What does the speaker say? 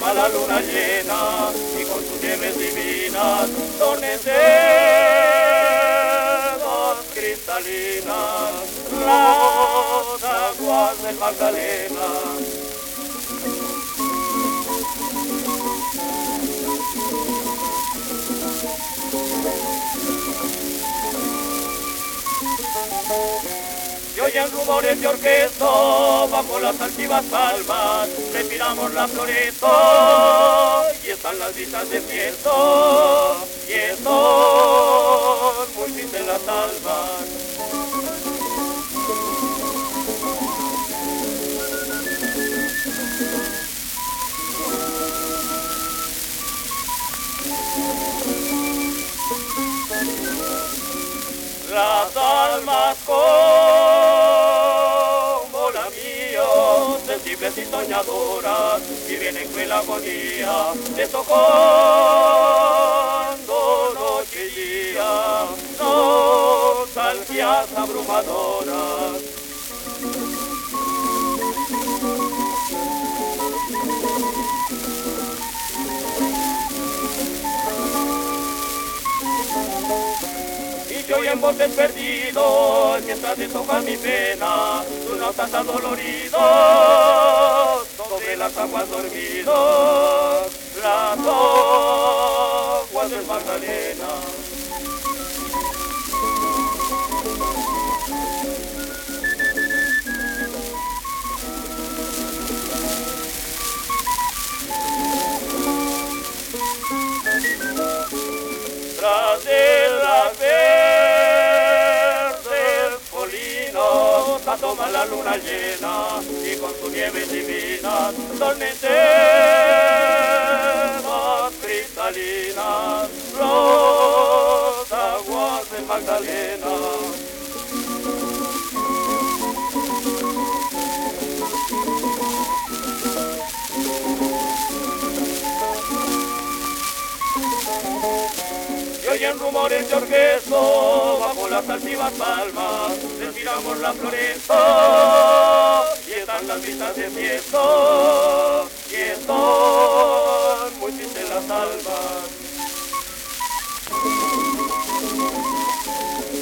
asoma la luna llena y con sus nieves divinas tornenteras cristalinas las aguas del Magdalena. Y oyen rumores de orquesta bajo las altivas palmas, respiramos la floresta y están las vistas de fiesta y están muy tristes las almas. Las almas como la mía, sensibles y soñadoras, viven en cruel agonía, deshojando noche y día, nostalgias abrumadoras. Y oyen voces perdidos mientras deshojan mi pena, sus notas adoloridos sobre las aguas dormidos, las aguas del Magdalena. Tras de las verdes colinas asoma la luna llena y con sus nieves divinas tornenteras cristalinas las aguas del Magdalena. Y oyen rumores de orquesta bajo las altivas palmas, respiramos la floresta y están las vistas de fiesta y están muy tristes las almas.